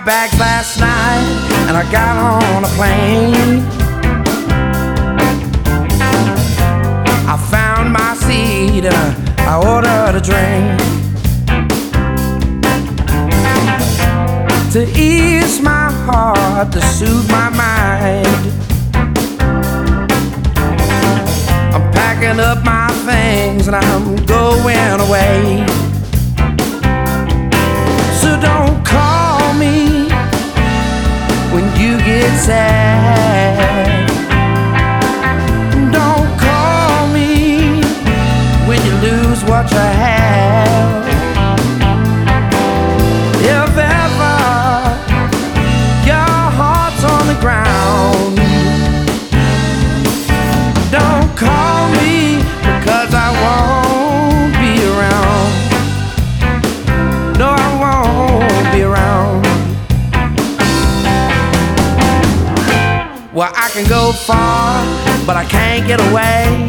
bags last night and I got on a plane. I found my seat and I ordered a drink to ease my heart, to soothe my mind. I'm packing up my things and I'm going away. So don't call me when you get sad. Don't call me when you lose what you have. If ever your heart's on the ground, don't call me because I won't be around. No, I won't be around. Well, I can go far, but I can't get away.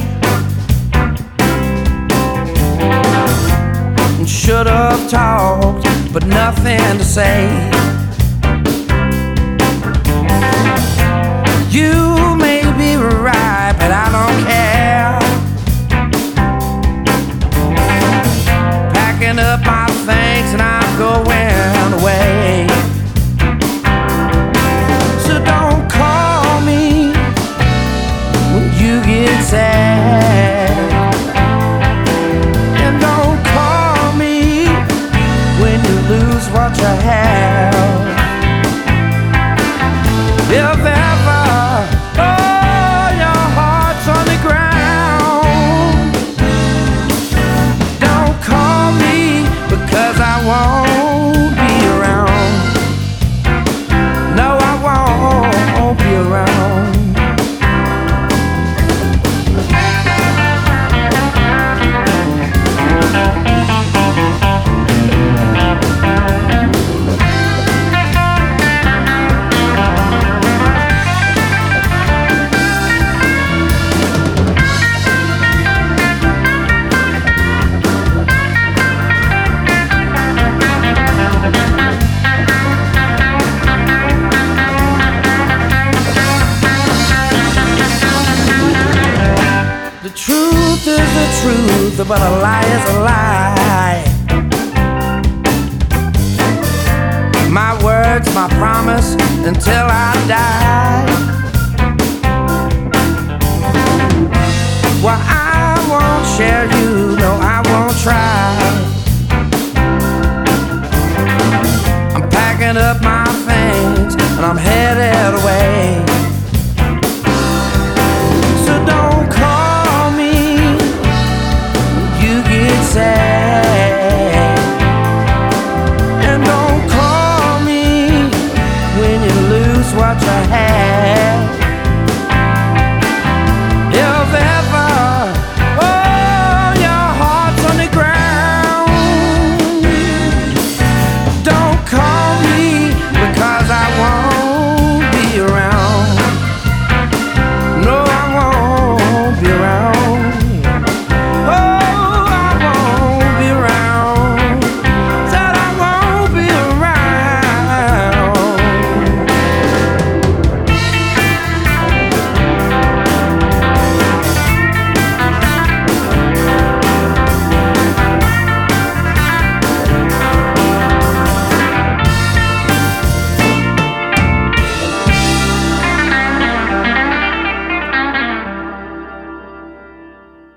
Should have talked, but nothing to say. You may be right, but I don't care. Packing up my things and I'm going away. So don't call me when you get sad. And don't call me when you lose what you have. If ever, oh, your heart's on the ground, don't call me because I won't be around. No, I won't be around. The truth is the truth, but a lie is a lie. My words, my promise, until I die. Well, I won't share you, no, I won't try. I'm packing up my things and I'm headed away.